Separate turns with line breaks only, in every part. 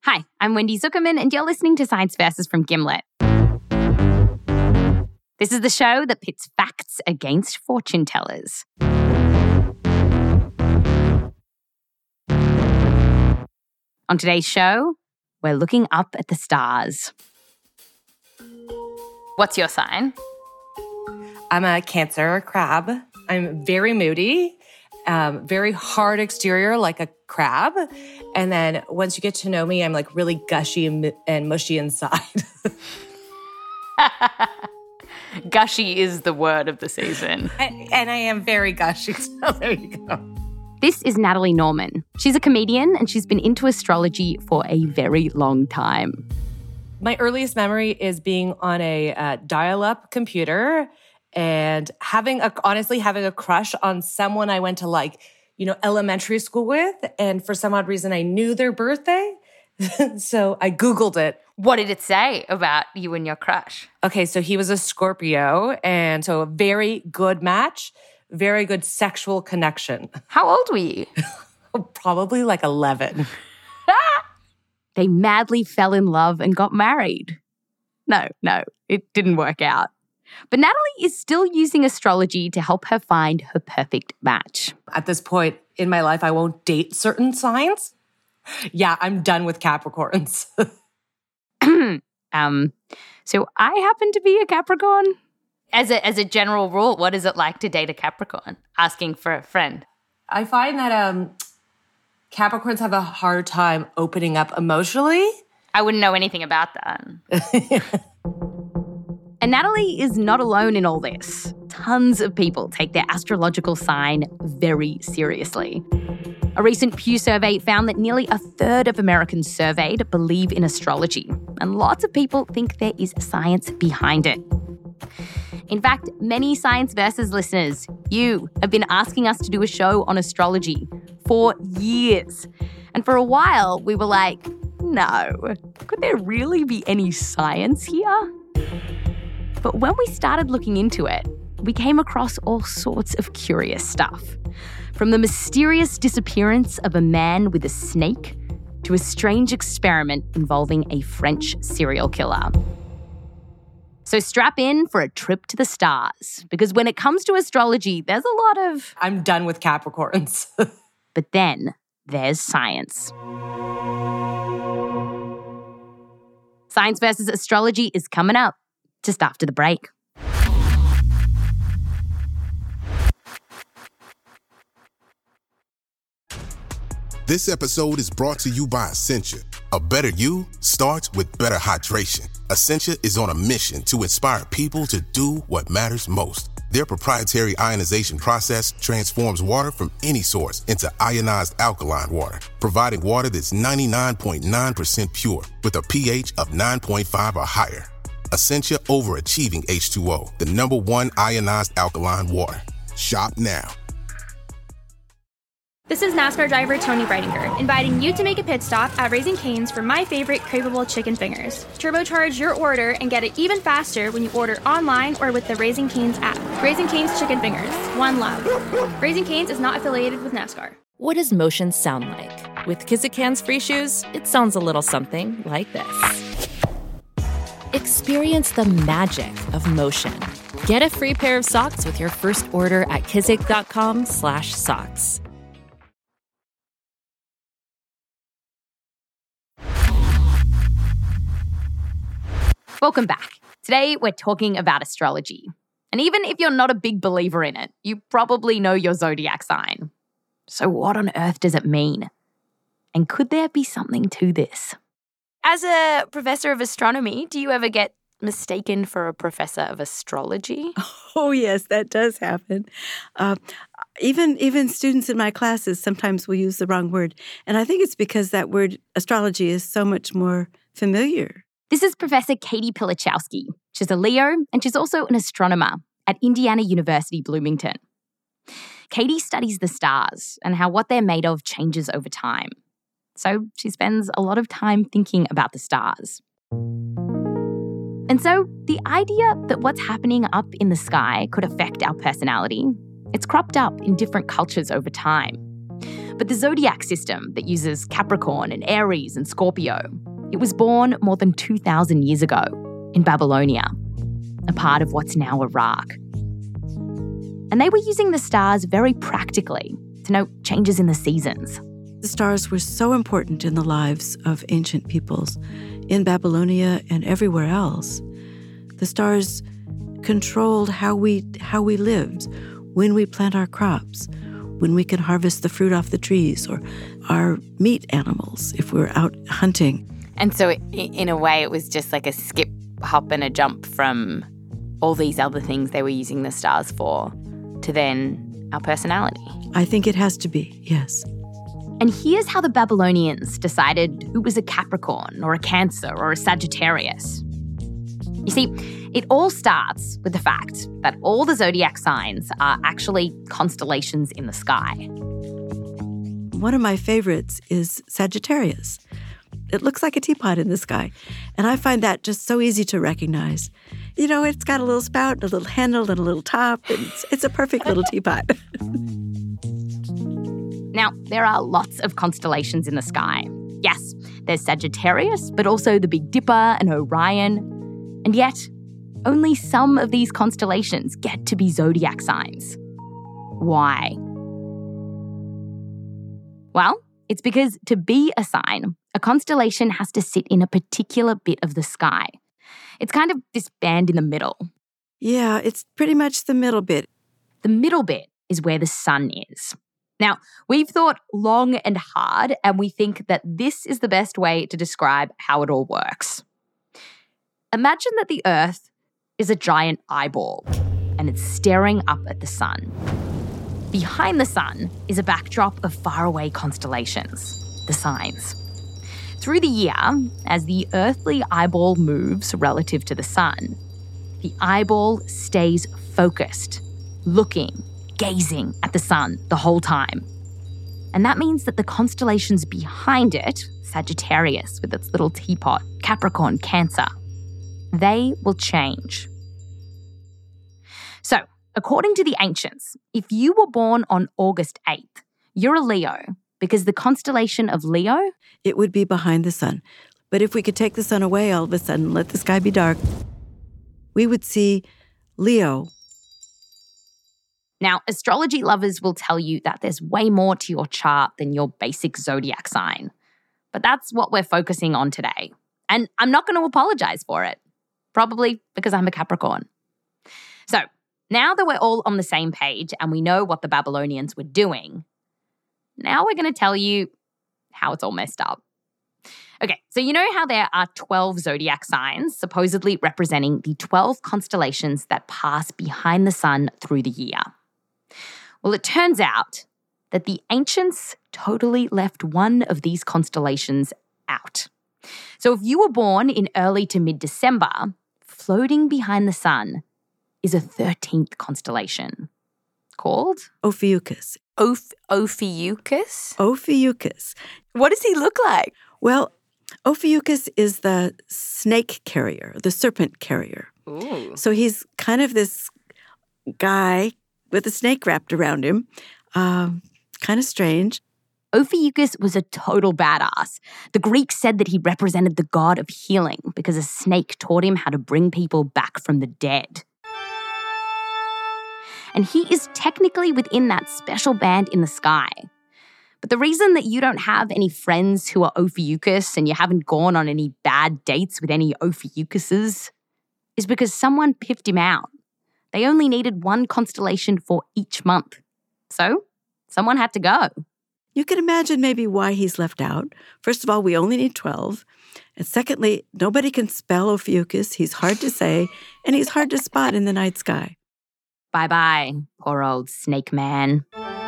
Hi, I'm Wendy Zuckerman, and you're listening to Science Versus from Gimlet. This is the show that pits facts against fortune tellers. On today's show, we're looking up at the stars. What's your sign?
I'm a Cancer crab. I'm very moody, very hard exterior like a crab. And then once you get to know me, I'm like really gushy and mushy inside.
Gushy is the word of the season.
And I am very gushy, so there you go.
This is Natalie Norman. She's a comedian and she's been into astrology for a very long time.
My earliest memory is being on a dial-up computer and honestly having a crush on someone I went to elementary school with. And for some odd reason, I knew their birthday. So I Googled it.
What did it say about you and your crush?
Okay, so he was a Scorpio, and so a very good match, very good sexual connection.
How old were you?
Probably like 11.
They madly fell in love and got married. No, it didn't work out. But Natalie is still using astrology to help her find her perfect match.
At this point in my life, I won't date certain signs. Yeah, I'm done with Capricorns.
So I happen to be a Capricorn. As a general rule, what is it like to date a Capricorn? Asking for a friend.
I find that Capricorns have a hard time opening up emotionally.
I wouldn't know anything about that. And Natalie is not alone in all this. Tons of people take their astrological sign very seriously. A recent Pew survey found that nearly a third of Americans surveyed believe in astrology, and lots of people think there is science behind it. In fact, many Science Versus listeners, you have been asking us to do a show on astrology for years. And for a while, we were like, no, could there really be any science here? But when we started looking into it, we came across all sorts of curious stuff. From the mysterious disappearance of a man with a snake to a strange experiment involving a French serial killer. So strap in for a trip to the stars, because when it comes to astrology, there's a lot of...
I'm done with Capricorns.
But then there's science. Science Versus Astrology is coming up just after the break.
This episode is brought to you by Essentia. A better you starts with better hydration. Essentia is on a mission to inspire people to do what matters most. Their proprietary ionization process transforms water from any source into ionized alkaline water, providing water that's 99.9% pure with a pH of 9.5 or higher. Essentia overachieving H2O, the #1 ionized alkaline water. Shop now.
This is NASCAR driver Tony Breidinger, inviting you to make a pit stop at Raising Cane's for my favorite craveable chicken fingers. Turbocharge your order and get it even faster when you order online or with the Raising Cane's app. Raising Cane's Chicken Fingers, one love. Raising Cane's is not affiliated with NASCAR.
What does motion sound like? With Kizikans free shoes, it sounds a little something like this. Experience the magic of motion. Get a free pair of socks with your first order at kizik.com/socks.
Welcome back. Today, we're talking about astrology. And even if you're not a big believer in it, you probably know your zodiac sign. So what on earth does it mean? And could there be something to this? As a professor of astronomy, do you ever get mistaken for a professor of astrology?
Oh, yes, that does happen. Even students in my classes sometimes will use the wrong word. And I think it's because that word astrology is so much more familiar.
This is Professor Katie Pilichowski. She's a Leo, and she's also an astronomer at Indiana University, Bloomington. Katie studies the stars and how what they're made of changes over time. So she spends a lot of time thinking about the stars. And so the idea that what's happening up in the sky could affect our personality, it's cropped up in different cultures over time. But the zodiac system that uses Capricorn and Aries and Scorpio, it was born more than 2,000 years ago in Babylonia, a part of what's now Iraq. And they were using the stars very practically to note changes in the seasons.
The stars were so important in the lives of ancient peoples in Babylonia and everywhere else. The stars controlled how we lived, when we plant our crops, when we can harvest the fruit off the trees, or our meat animals if we're out hunting.
And so in a way, it was just like a skip, hop and a jump from all these other things they were using the stars for to then our personality.
I think it has to be, yes.
And here's how the Babylonians decided who was a Capricorn or a Cancer or a Sagittarius. You see, it all starts with the fact that all the zodiac signs are actually constellations in the sky.
One of my favorites is Sagittarius. It looks like a teapot in the sky, and I find that just so easy to recognize. You know, it's got a little spout, a little handle, and a little top. It's a perfect little teapot.
Now, there are lots of constellations in the sky. Yes, there's Sagittarius, but also the Big Dipper and Orion. And yet, only some of these constellations get to be zodiac signs. Why? Well, it's because to be a sign, a constellation has to sit in a particular bit of the sky. It's kind of this band in the middle.
Yeah, it's pretty much the middle bit.
The middle bit is where the sun is. Now, we've thought long and hard, and we think that this is the best way to describe how it all works. Imagine that the Earth is a giant eyeball, and it's staring up at the sun. Behind the sun is a backdrop of faraway constellations, the signs. Through the year, as the earthly eyeball moves relative to the sun, the eyeball stays focused, looking, gazing at the sun the whole time. And that means that the constellations behind it, Sagittarius with its little teapot, Capricorn, Cancer, they will change. So, according to the ancients, if you were born on August 8th, you're a Leo because the constellation of Leo,
it would be behind the sun. But if we could take the sun away all of a sudden, let the sky be dark, we would see Leo.
Now, astrology lovers will tell you that there's way more to your chart than your basic zodiac sign. But that's what we're focusing on today. And I'm not going to apologize for it. Probably because I'm a Capricorn. So, now that we're all on the same page and we know what the Babylonians were doing, now we're going to tell you how it's all messed up. Okay, so you know how there are 12 zodiac signs, supposedly representing the 12 constellations that pass behind the sun through the year? Well, it turns out that the ancients totally left one of these constellations out. So if you were born in early to mid-December, floating behind the sun is a 13th constellation called
Ophiuchus.
Ophiuchus?
Ophiuchus.
What does he look like?
Well, Ophiuchus is the snake carrier, the serpent carrier.
Ooh.
So he's kind of this guy with a snake wrapped around him. Kind of strange.
Ophiuchus was a total badass. The Greeks said that he represented the god of healing because a snake taught him how to bring people back from the dead. And he is technically within that special band in the sky. But the reason that you don't have any friends who are Ophiuchus and you haven't gone on any bad dates with any Ophiuchuses is because someone piffed him out. They only needed one constellation for each month. So, someone had to go.
You can imagine maybe why he's left out. First of all, we only need 12. And secondly, nobody can spell Ophiuchus. He's hard to say, and he's hard to spot in the night sky.
Bye-bye, poor old snake man.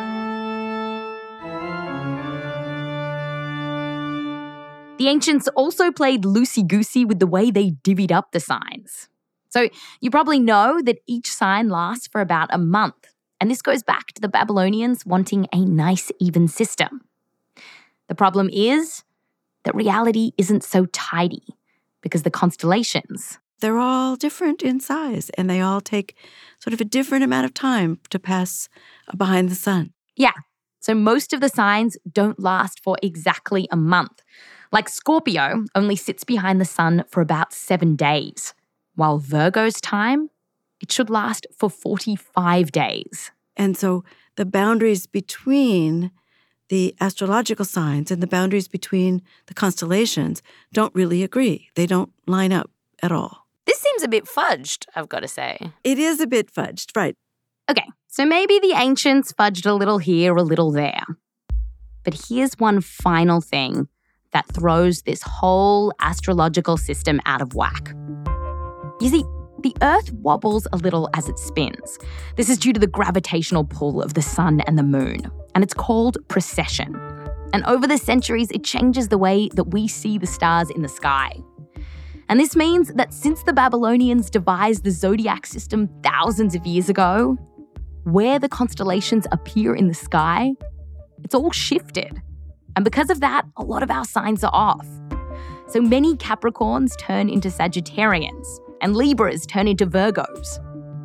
The ancients also played loosey-goosey with the way they divvied up the signs. So you probably know that each sign lasts for about a month. And this goes back to the Babylonians wanting a nice, even system. The problem is that reality isn't so tidy because the constellations,
they're all different in size and they all take sort of a different amount of time to pass behind the sun.
Yeah, So most of the signs don't last for exactly a month. Like Scorpio only sits behind the sun for about 7 days, while Virgo's time, it should last for 45 days.
And so the boundaries between the astrological signs and the boundaries between the constellations don't really agree. They don't line up at all.
This seems a bit fudged, I've got to say.
It is a bit fudged, right?
Okay, so maybe the ancients fudged a little here, a little there. But here's one final thing that throws this whole astrological system out of whack. You see, the Earth wobbles a little as it spins. This is due to the gravitational pull of the sun and the moon, and it's called precession. And over the centuries, it changes the way that we see the stars in the sky. And this means that since the Babylonians devised the zodiac system thousands of years ago, where the constellations appear in the sky, it's all shifted. And because of that, a lot of our signs are off. So many Capricorns turn into Sagittarians, and Libras turn into Virgos.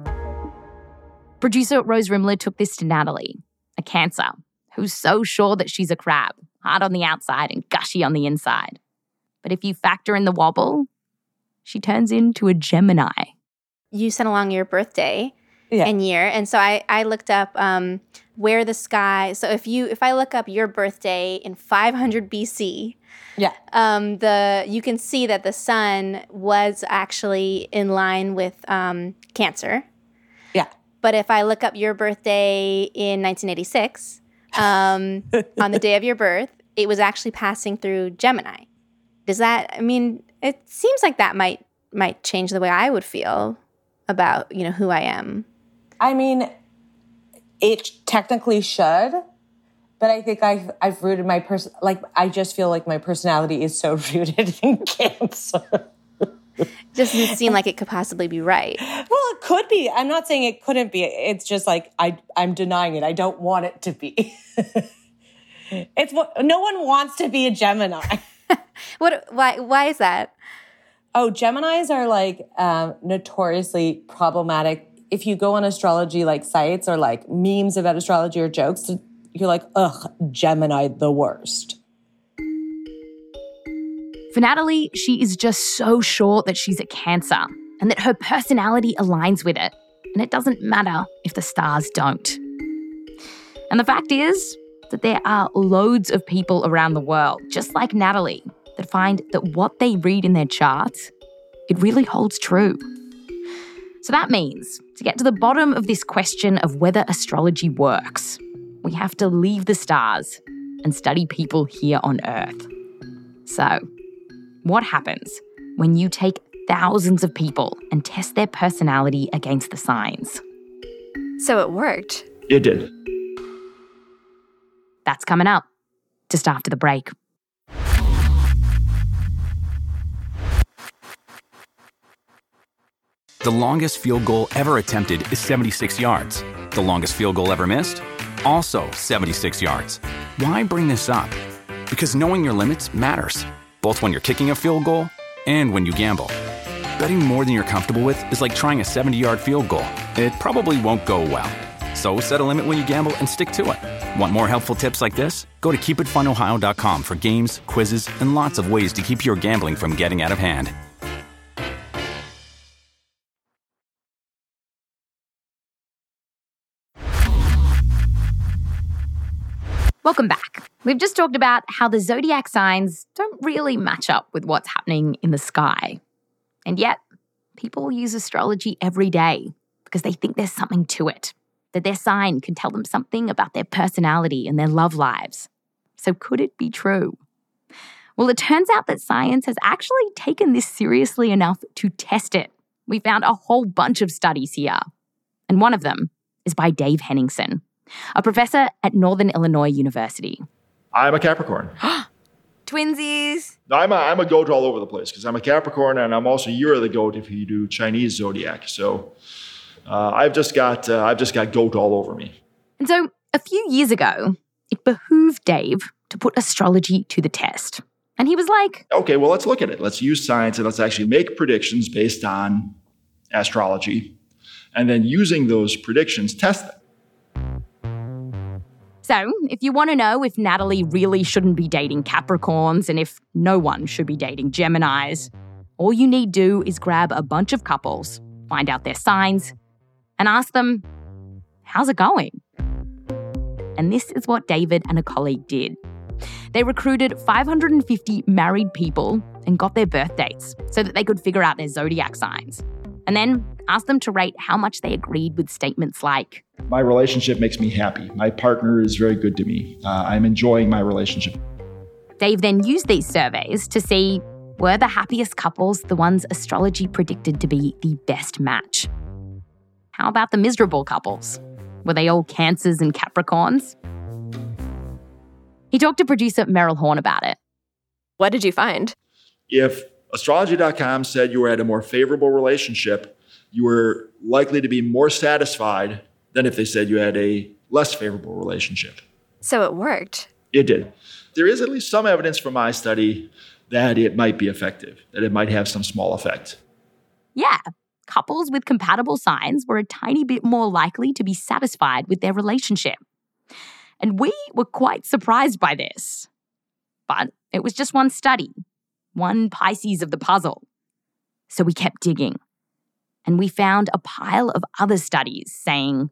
Producer Rose Rimler took this to Natalie, a Cancer, who's so sure that she's a crab, hard on the outside and gushy on the inside. But if you factor in the wobble, she turns into a Gemini.
You sent along your birthday and year, and so I looked up where the sky. So if I look up your birthday in 500 BC, you can see that the sun was actually in line with Cancer. Yeah. But if I look up your birthday in 1986, on the day of your birth, it was actually passing through Gemini. Does that? I mean, it seems like that might change the way I would feel about who I am.
I mean, it technically should, but I think I've rooted my I just feel like my personality is so rooted in Cancer.
Doesn't seem like it could possibly be right.
Well, it could be. I'm not saying it couldn't be. It's just like I'm denying it. I don't want it to be. It's what no one wants to be a Gemini.
Why is that?
Oh, Geminis are like notoriously problematic. If you go on astrology sites or memes about astrology or jokes, you're like, ugh, Gemini, the worst.
For Natalie, she is just so sure that she's a Cancer and that her personality aligns with it. And it doesn't matter if the stars don't. And the fact is that there are loads of people around the world, just like Natalie, that find that what they read in their charts, it really holds true. So that means to get to the bottom of this question of whether astrology works, we have to leave the stars and study people here on Earth. So, what happens when you take thousands of people and test their personality against the signs?
So it worked.
It did.
That's coming up just after the break.
The longest field goal ever attempted is 76 yards. The longest field goal ever missed? Also 76 yards. Why bring this up? Because knowing your limits matters, both when you're kicking a field goal and when you gamble. Betting more than you're comfortable with is like trying a 70-yard field goal. It probably won't go well. So set a limit when you gamble and stick to it. Want more helpful tips like this? Go to keepitfunohio.com for games, quizzes, and lots of ways to keep your gambling from getting out of hand.
Welcome back. We've just talked about how the zodiac signs don't really match up with what's happening in the sky. And yet, people use astrology every day because they think there's something to it, that their sign can tell them something about their personality and their love lives. So could it be true? Well, it turns out that science has actually taken this seriously enough to test it. We found a whole bunch of studies here. And one of them is by Dave Henningsen, a professor at Northern Illinois University.
I'm a Capricorn.
Twinsies.
I'm a goat all over the place because I'm a Capricorn and I'm also year of the goat if you do Chinese zodiac. So I've just got goat all over me.
And so a few years ago, it behooved Dave to put astrology to the test. And he was like,
okay, well, let's look at it. Let's use science and let's actually make predictions based on astrology. And then using those predictions, test them.
So, if you want to know if Natalie really shouldn't be dating Capricorns and if no one should be dating Geminis, all you need do is grab a bunch of couples, find out their signs, and ask them, how's it going? And this is what David and a colleague did. They recruited 550 married people and got their birth dates so that they could figure out their zodiac signs. And then asked them to rate how much they agreed with statements like,
my relationship makes me happy. My partner is very good to me. I'm enjoying my relationship.
Dave then used these surveys to see, were the happiest couples the ones astrology predicted to be the best match? How about the miserable couples? Were they all Cancers and Capricorns? He talked to producer Meryl Horn about it.
What did you find?
If astrology.com said you were at a more favorable relationship, you were likely to be more satisfied than if they said you had a less favorable relationship.
So it worked.
It did. There is at least some evidence from my study that it might be effective, that it might have some small effect.
Yeah, couples with compatible signs were a tiny bit more likely to be satisfied with their relationship. And we were quite surprised by this. But it was just one study, one Pisces of the puzzle. So we kept digging. And we found a pile of other studies saying,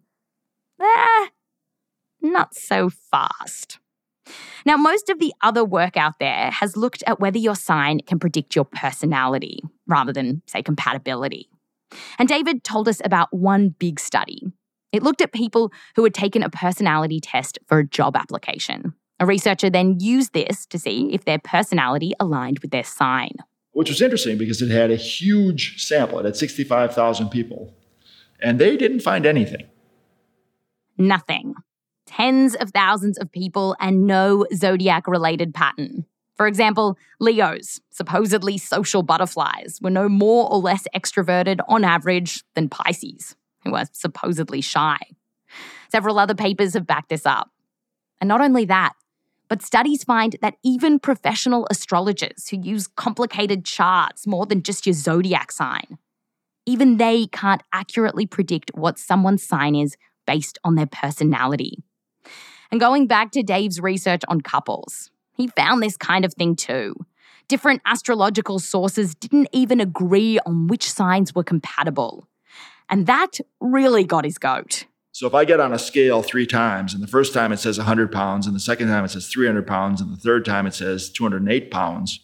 not so fast. Now, most of the other work out there has looked at whether your sign can predict your personality rather than, say, compatibility. And David told us about one big study. It looked at people who had taken a personality test for a job application. A researcher then used this to see if their personality aligned with their sign.
Which was interesting because it had a huge sample. It had 65,000 people. And they didn't find anything.
Nothing. Tens of thousands of people and no zodiac-related pattern. For example, Leos, supposedly social butterflies, were no more or less extroverted on average than Pisces, who are supposedly shy. Several other papers have backed this up. And not only that, but studies find that even professional astrologers who use complicated charts more than just your zodiac sign, even they can't accurately predict what someone's sign is based on their personality. And going back to Dave's research on couples, he found this kind of thing too. Different astrological sources didn't even agree on which signs were compatible. And that really got his goat.
So if I get on a scale 3 times, and the first time it says 100 pounds, and the second time it says 300 pounds, and the third time it says 208 pounds,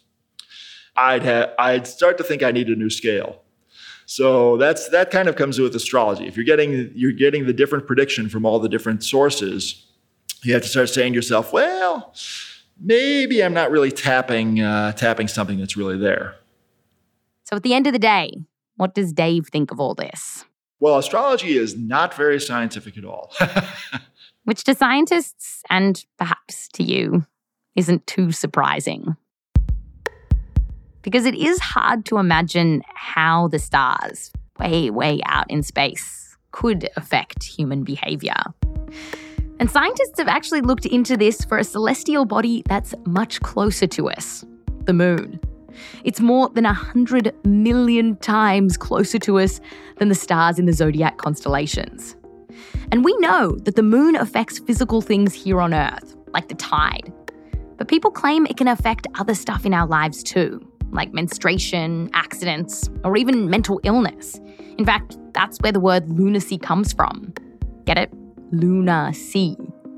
I'd start to think I need a new scale. So that kind of comes with astrology. If you're getting the different prediction from all the different sources, you have to start saying to yourself, well, maybe I'm not really tapping something that's really there.
So at the end of the day, what does Dave think of all this?
Well, astrology is not very scientific at all.
Which to scientists, and perhaps to you, isn't too surprising. Because it is hard to imagine how the stars, way, way out in space, could affect human behavior. And scientists have actually looked into this for a celestial body that's much closer to us, the moon. It's more than 100 million times closer to us than the stars in the zodiac constellations. And we know that the moon affects physical things here on Earth, like the tide. But people claim it can affect other stuff in our lives too, like menstruation, accidents, or even mental illness. In fact, that's where the word lunacy comes from. Get it? Lunacy.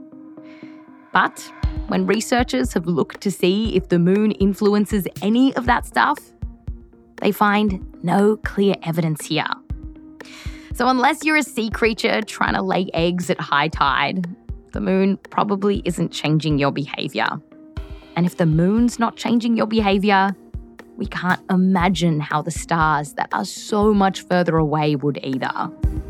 But when researchers have looked to see if the moon influences any of that stuff, they find no clear evidence here. So unless you're a sea creature trying to lay eggs at high tide, the moon probably isn't changing your behavior. And if the moon's not changing your behavior, we can't imagine how the stars that are so much further away would either.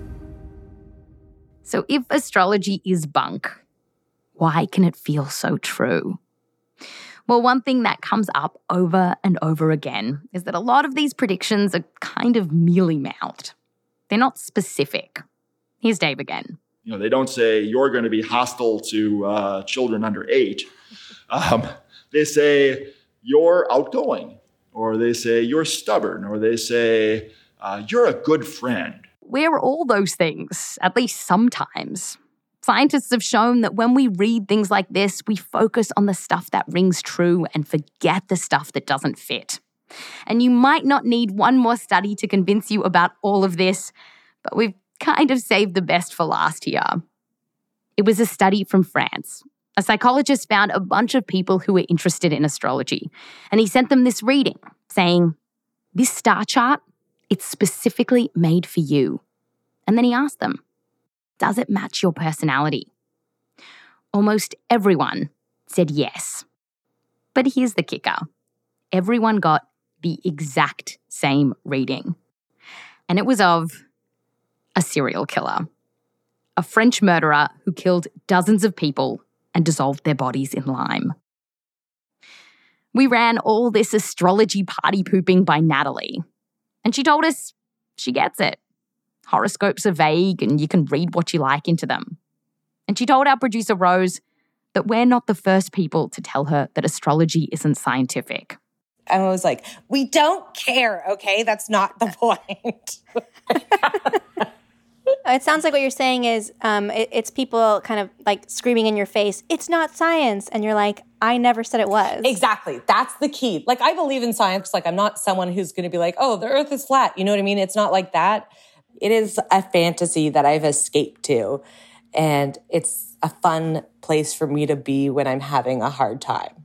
So if astrology is bunk, why can it feel so true? Well, one thing that comes up over and over again is that a lot of these predictions are kind of mealy-mouthed. They're not specific. Here's Dave again.
They don't say you're going to be hostile to children under 8. They say you're outgoing, or they say you're stubborn, or they say you're a good friend.
We're all those things, at least sometimes. Scientists have shown that when we read things like this, we focus on the stuff that rings true and forget the stuff that doesn't fit. And you might not need one more study to convince you about all of this, but we've kind of saved the best for last here. It was a study from France. A psychologist found a bunch of people who were interested in astrology, and he sent them this reading saying, "This star chart, it's specifically made for you." And then he asked them, "Does it match your personality?" Almost everyone said yes. But here's the kicker. Everyone got the exact same reading. And it was of a serial killer. A French murderer who killed dozens of people and dissolved their bodies in lime. We ran all this astrology party pooping by Natalie. And she told us she gets it. Horoscopes are vague and you can read what you like into them. And she told our producer Rose that we're not the first people to tell her that astrology isn't scientific.
And I was like, we don't care, okay? That's not the point.
It sounds like what you're saying is it's people kind of like screaming in your face, "It's not science." And you're like, I never said it was.
Exactly. That's the key. Like, I believe in science. Like, I'm not someone who's going to be like, oh, the earth is flat. You know what I mean? It's not like that. It is a fantasy that I've escaped to. And it's a fun place for me to be when I'm having a hard time.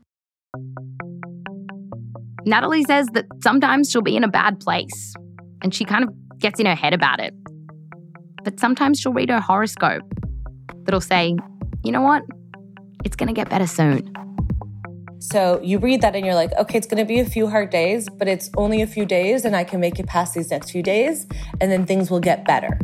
Natalie says that sometimes she'll be in a bad place and she kind of gets in her head about it. But sometimes she'll read her horoscope that'll say, you know what? It's going to get better soon.
So you read that and you're like, okay, it's going to be a few hard days, but it's only a few days and I can make it past these next few days and then things will get better.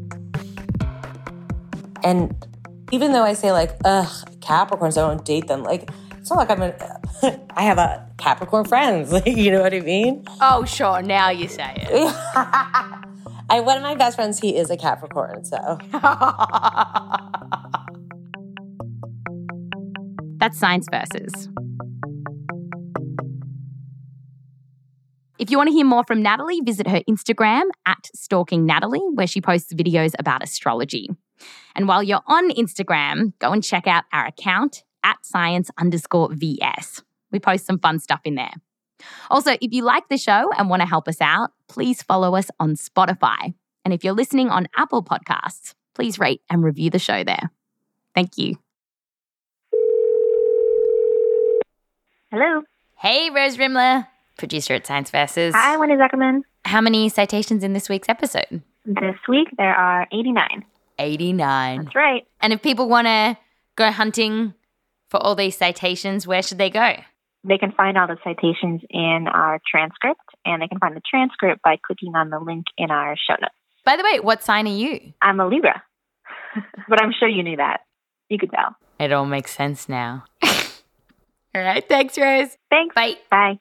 And even though I say like, Capricorns, I don't date them. Like, it's not like I have a Capricorn friends. You know what I mean?
Oh, sure. Now you say it.
One of my best friends, he is a Capricorn, so.
That's Science Versus. If you want to hear more from Natalie, visit her Instagram @stalkingnatalie, where she posts videos about astrology. And while you're on Instagram, go and check out our account @science_VS. We post some fun stuff in there. Also, if you like the show and want to help us out, please follow us on Spotify. And if you're listening on Apple Podcasts, please rate and review the show there. Thank you.
Hello.
Hey, Rose Rimler, producer at Science Versus.
Hi, Wendy Zuckerman.
How many citations in this week's episode?
This week, there are 89.
89.
That's right.
And if people want to go hunting for all these citations, where should they go?
They can find all the citations in our transcript, and they can find the transcript by clicking on the link in our show notes.
By the way, what sign are you?
I'm a Libra, but I'm sure you knew that. You could tell.
It all makes sense now. All right. Thanks, Rose.
Thanks.
Bye.
Bye.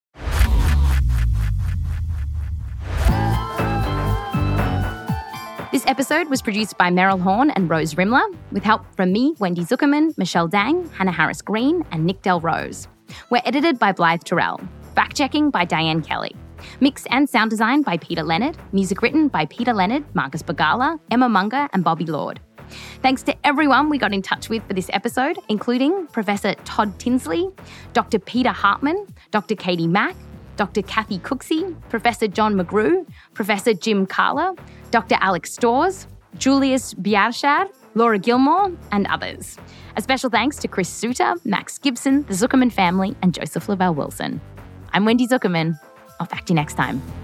This episode was produced by Meryl Horn and Rose Rimler, with help from me, Wendy Zuckerman, Michelle Dang, Hannah Harris-Green, and Nick Del Rose. We're edited by Blythe Terrell. Fact-checking by Diane Kelly. Mix and sound design by Peter Leonard. Music written by Peter Leonard, Marcus Bagala, Emma Munger, and Bobby Lord. Thanks to everyone we got in touch with for this episode, including Professor Todd Tinsley, Dr. Peter Hartman, Dr. Katie Mack, Dr. Kathy Cooksey, Professor John McGrew, Professor Jim Carla, Dr. Alex Storrs, Julius Biarshad, Laura Gilmore, and others. A special thanks to Chris Suter, Max Gibson, the Zuckerman family, and Joseph Lavelle Wilson. I'm Wendy Zuckerman. I'll fact you next time.